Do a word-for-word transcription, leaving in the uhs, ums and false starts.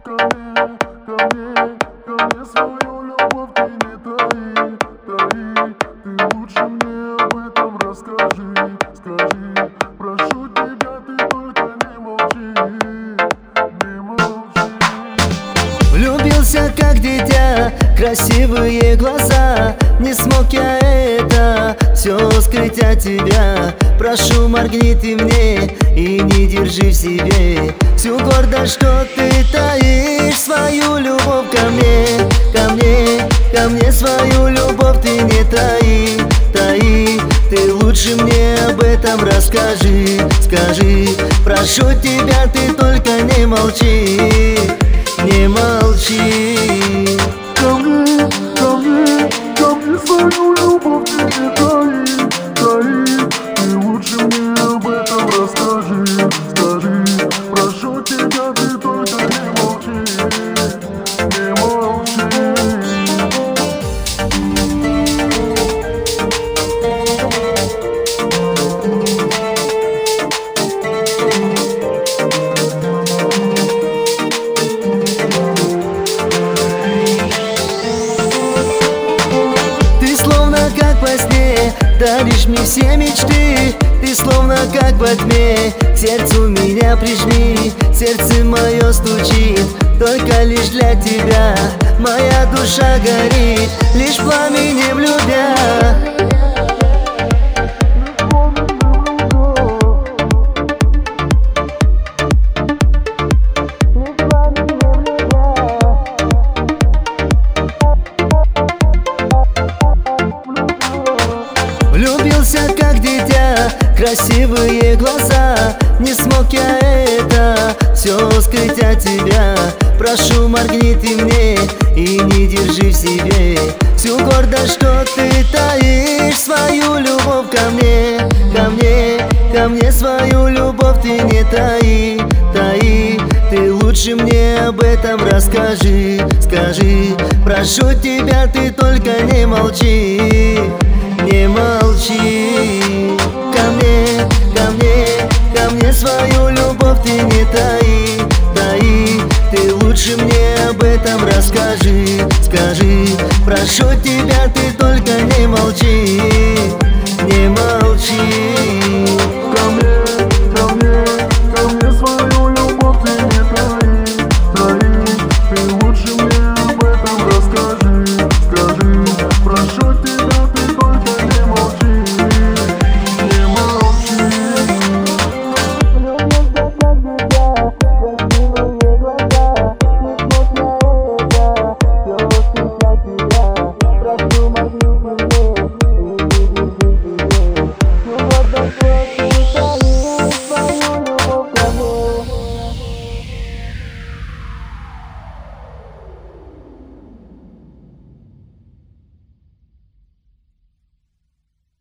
ко мне, ко мне, ко мне свою любовь ты не таи, таи. Ты лучше мне об этом расскажи, скажи. Прошу тебя, ты только не молчи, не молчи. Влюбился как дитя, красивые глаза. Не смог я это все скрыть от тебя. Прошу, моргни ты мне и не держи в себе всю гордость, что ты таишь свою любовь ко мне, ко мне, ко мне свою любовь ты не таи, таи. Ты лучше мне об этом расскажи, скажи. Прошу тебя, ты только не молчи, не молчи. Ко мне, ко мне, ко мне свою любовь ты не таи, таи. Ты лучше мне об этом расскажи, скажи. Прошу тебя, ты только не молчи, не молчи. Как во сне, даришь мне все мечты. Ты словно как во тьме, к сердцу меня прижми. Сердце мое стучит, только лишь для тебя. Моя душа горит, лишь пламенем любя. Влюбился как дитя, красивые глаза. Не смог я это все скрыть от тебя. Прошу, моргни ты мне и не держи в себе всю гордость, что ты таишь свою любовь ко мне, ко мне, ко мне свою любовь ты не таи, таи. Ты лучше мне об этом расскажи, скажи. Прошу тебя, ты только не молчи, не молчи. Ко мне, ко мне, ко мне свою любовь ты не таи, таи. Ты лучше мне об этом расскажи, скажи. Прошу тебя, ты только не молчи, не молчи.